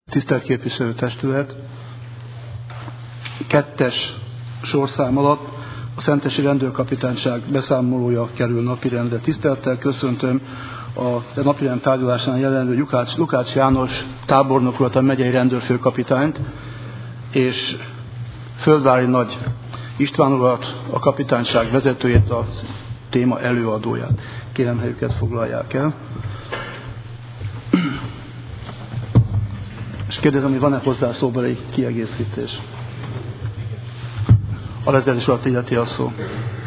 Tisztelt képviselőtestület! 2. sorszám alatt a Szentesi Rendőrkapitányság beszámolója kerül napirendre. Tisztelettel köszöntöm a napirend tárgyalásán jelenlő Lukács János tábornok urat, a megyei rendőrfőkapitányt, és Földvári Nagy István urat, a kapitányság vezetőjét, a téma előadóját. Kérem, helyüket foglalják el. És kérdezem, hogy van-e hozzá szóbeli kiegészítés. A lezeres alatt illeti a szó.